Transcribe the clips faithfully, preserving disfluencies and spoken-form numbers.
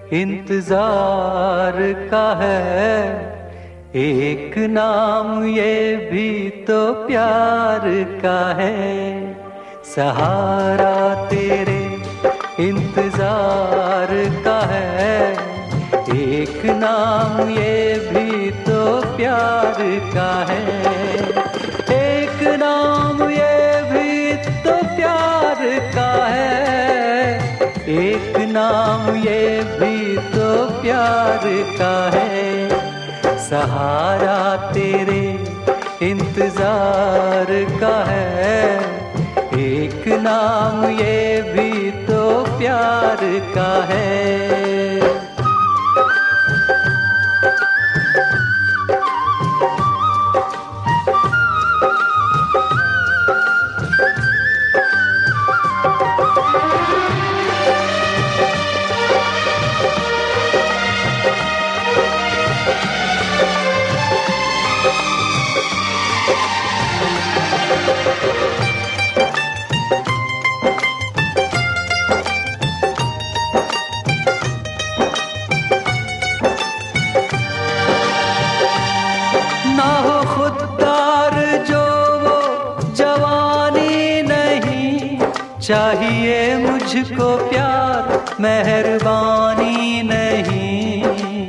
इंतजार का है, एक नाम ये भी तो प्यार का है। सहारा तेरे इंतजार का है, एक नाम ये भी तो प्यार का है। एक नाम ये भी तो प्यार का है, एक नाम ये भी तो प्यार का है। सहारा तेरे इंतजार का है, एक नाम ये भी तो प्यार का है। ना हो खुददार जो वो जवानी नहीं, चाहिए मुझको प्यार मेहरबानी नहीं।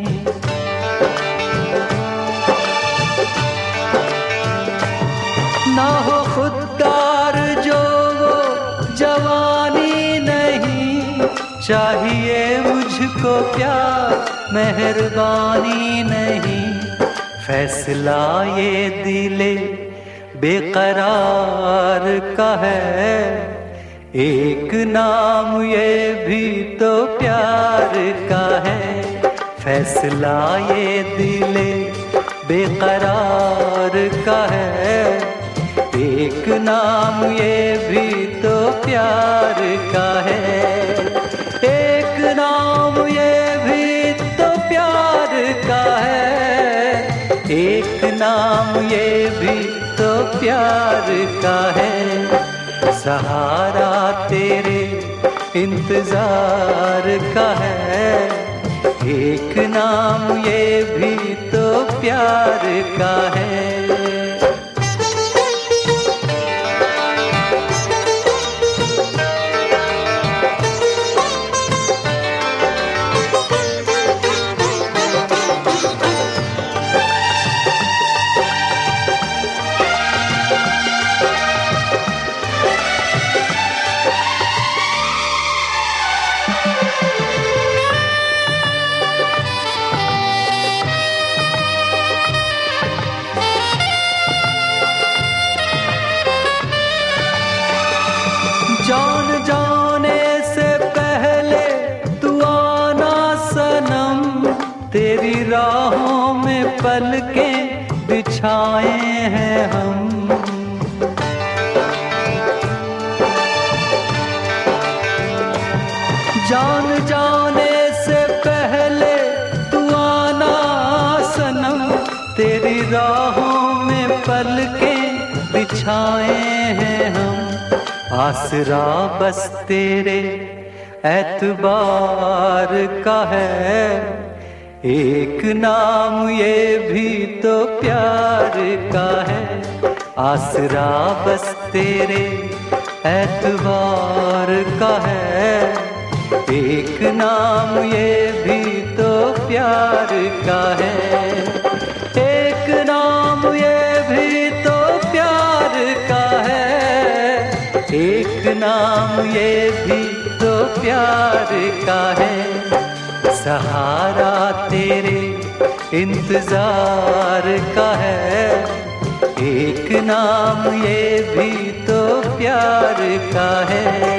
ना हो खुददार जो वो जवानी नहीं, चाहिए मुझको प्यार मेहरबानी नहीं। फैसला ये दिले बेकरार का है, एक नाम ये भी तो प्यार का है। फैसला ये दिले बेकरार का है, एक नाम ये भी तो प्यार का है। एक नाम ये भी तो प्यार का है, एक नाम ये भी तो प्यार का है। सहारा तेरे इंतजार का है, एक नाम ये भी तो प्यार का है। जान जाने से पहले तू आना सनम, तेरी राहों में पलकें बिछाए हैं हम। जान जाने से पहले तू आना सनम, तेरी राहों में पलकें बिछाए हैं हम। आसरा बस तेरे एतबार का है, एक नाम ये भी तो प्यार का है। आसरा बस तेरे एतबार का है, एक नाम ये भी तो प्यार का है। एक नाम ये भी तो प्यार का है, एक नाम ये भी तो प्यार का है। सहारा तेरे इंतजार का है, एक नाम ये भी तो प्यार का है।